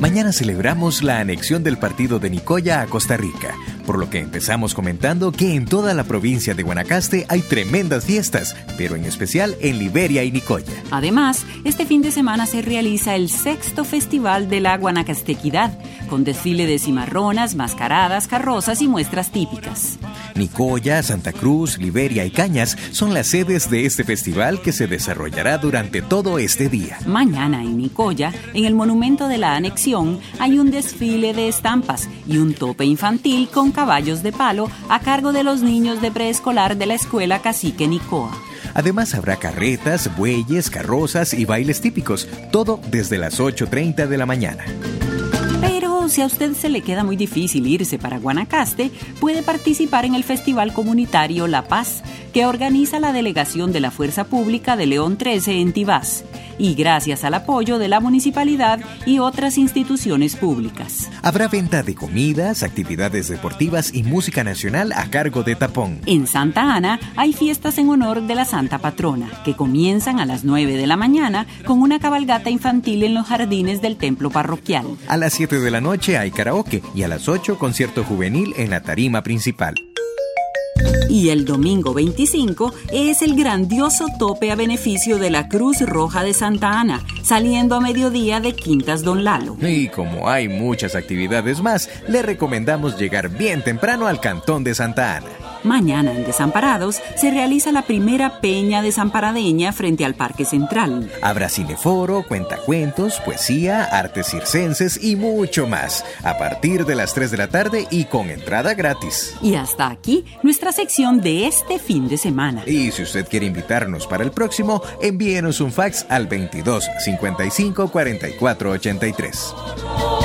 Mañana celebramos la anexión del partido de Nicoya a Costa Rica, por lo que empezamos comentando que en toda la provincia de Guanacaste hay tremendas fiestas, pero en especial en Liberia y Nicoya. Además, este fin de semana se realiza el 6º Festival de la Guanacastequidad, con desfile de cimarronas, mascaradas, carrozas y muestras típicas. Nicoya, Santa Cruz, Liberia y Cañas son las sedes de este festival que se desarrollará durante todo este día. Mañana en Nicoya, en el Monumento de la Anexión, hay un desfile de estampas y un tope infantil con caballos de palo a cargo de los niños de preescolar de la Escuela Cacique Nicoa. Además habrá carretas, bueyes, carrozas y bailes típicos, todo desde las 8:30 de la mañana. Pero si a usted se le queda muy difícil irse para Guanacaste, puede participar en el Festival Comunitario La Paz, que organiza la delegación de la Fuerza Pública de León 13 en Tibás, y gracias al apoyo de la municipalidad y otras instituciones públicas. Habrá venta de comidas, actividades deportivas y música nacional a cargo de Tapón. En Santa Ana hay fiestas en honor de la Santa Patrona, que comienzan a las 9 de la mañana con una cabalgata infantil en los jardines del templo parroquial. A las 7 de la noche hay karaoke y a las 8 concierto juvenil en la tarima principal. Y el domingo 25 es el grandioso tope a beneficio de la Cruz Roja de Santa Ana, saliendo a mediodía de Quintas Don Lalo. Y como hay muchas actividades más, le recomendamos llegar bien temprano al Cantón de Santa Ana. Mañana en Desamparados se realiza la primera peña desamparadeña frente al Parque Central. Habrá cineforo, cuentacuentos, poesía, artes circenses y mucho más, a partir de las 3 de la tarde y con entrada gratis. Y hasta aquí nuestra sección de este fin de semana. Y si usted quiere invitarnos para el próximo, envíenos un fax al 22 55 44 83.